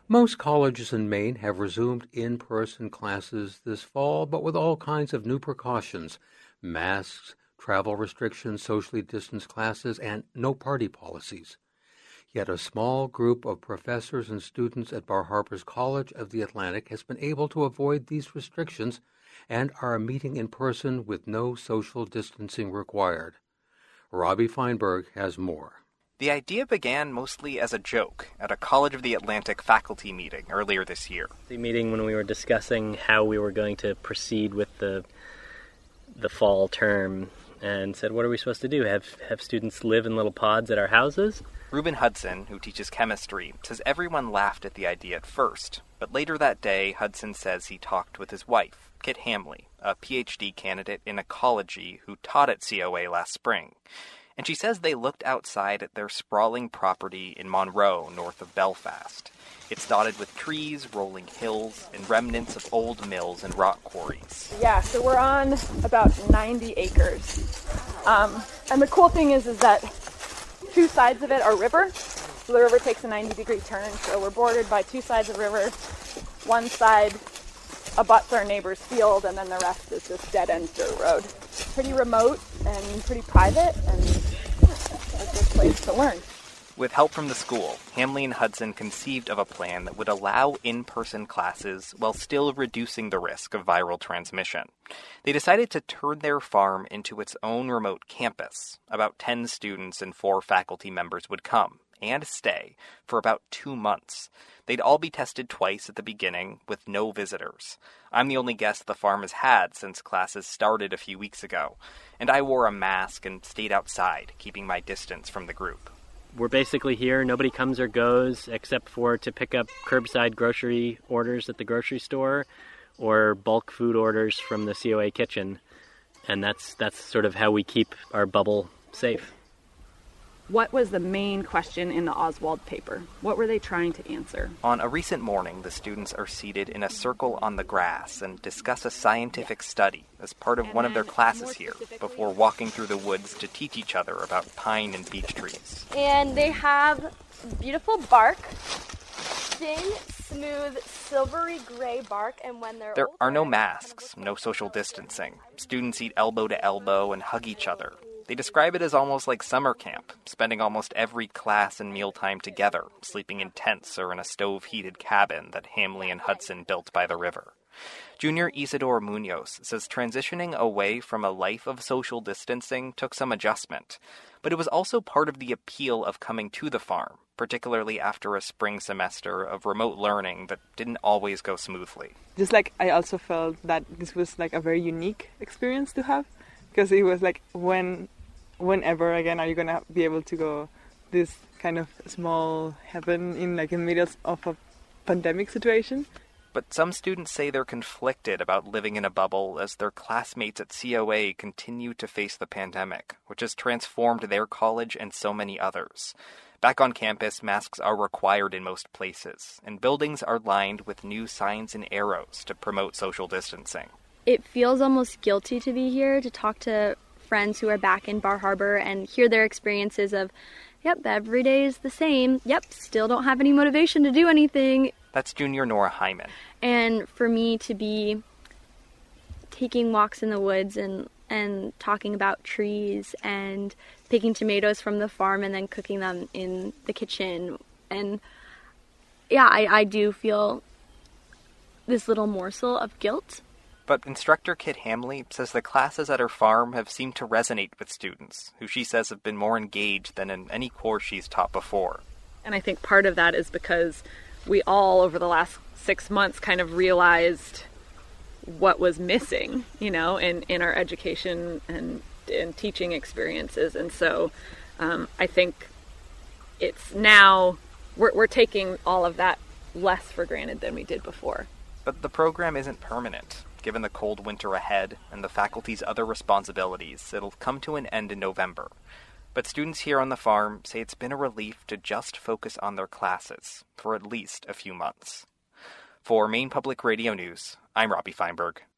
Most colleges in Maine have resumed in-person classes this fall, but with all kinds of new precautions: masks, travel restrictions, socially distanced classes, and no party policies. Yet a small group of professors and students at Bar Harbor's College of the Atlantic has been able to avoid these restrictions and are meeting in person with no social distancing required. Robbie Feinberg has more. The idea began mostly as a joke at a College of the Atlantic faculty meeting earlier this year. The meeting when we were discussing how we were going to proceed with the fall term, and said, what are we supposed to do? Have students live in little pods at our houses? Reuben Hudson, who teaches chemistry, says everyone laughed at the idea at first, but later that day, Hudson says he talked with his wife, Kit Hamley, a PhD candidate in ecology who taught at COA last spring. And she says they looked outside at their sprawling property in Monroe, north of Belfast. It's dotted with trees, rolling hills, and remnants of old mills and rock quarries. Yeah, so we're on about 90 acres. And the cool thing is that two sides of it are river. So the river takes a 90-degree turn, so we're bordered by two sides of river. One side abuts our neighbor's field, and then the rest is just dead-end dirt road. Pretty remote and pretty private, and a good place to learn. With help from the school, Hamley and Hudson conceived of a plan that would allow in-person classes while still reducing the risk of viral transmission. They decided to turn their farm into its own remote campus. About 10 students and 4 faculty members would come and stay for about 2 months. They'd all be tested twice at the beginning with no visitors. I'm the only guest the farm has had since classes started a few weeks ago, and I wore a mask and stayed outside, keeping my distance from the group. We're basically here. Nobody comes or goes except for to pick up curbside grocery orders at the grocery store or bulk food orders from the COA kitchen. And that's sort of how we keep our bubble safe. What was the main question in the Oswald paper? What were they trying to answer? On a recent morning, the students are seated in a circle on the grass and discuss a scientific study as part of one of their classes here, before walking through the woods to teach each other about pine and beech trees. And they have beautiful bark, thin, smooth, silvery gray bark, and when they're There older, are no masks, no social distancing. Students eat elbow to elbow and hug each other. They describe it as almost like summer camp, spending almost every class and mealtime together, sleeping in tents or in a stove-heated cabin that Hamley and Hudson built by the river. Junior Isidore Munoz says transitioning away from a life of social distancing took some adjustment, but it was also part of the appeal of coming to the farm, particularly after a spring semester of remote learning that didn't always go smoothly. Just like I also felt that this was like a very unique experience to have, because it was like whenever again are you gonna be able to go this kind of small heaven in the middle of a pandemic situation. But some students say they're conflicted about living in a bubble as their classmates at COA continue to face the pandemic, which has transformed their college and so many others. Back on campus, masks are required in most places, and buildings are lined with new signs and arrows to promote social distancing. It feels almost guilty to be here, to talk to friends who are back in Bar Harbor and hear their experiences of, yep, every day is the same. Yep, still don't have any motivation to do anything. That's junior Nora Hyman. And for me to be taking walks in the woods and talking about trees and picking tomatoes from the farm and then cooking them in the kitchen. And yeah, I do feel this little morsel of guilt. But instructor Kit Hamley says the classes at her farm have seemed to resonate with students, who she says have been more engaged than in any course she's taught before. And I think part of that is because we all, over the last 6 months, kind of realized what was missing, in our education and teaching experiences. And so I think it's now, we're taking all of that less for granted than we did before. But the program isn't permanent. Given the cold winter ahead and the faculty's other responsibilities, it'll come to an end in November. But students here on the farm say it's been a relief to just focus on their classes for at least a few months. For Maine Public Radio News, I'm Robbie Feinberg.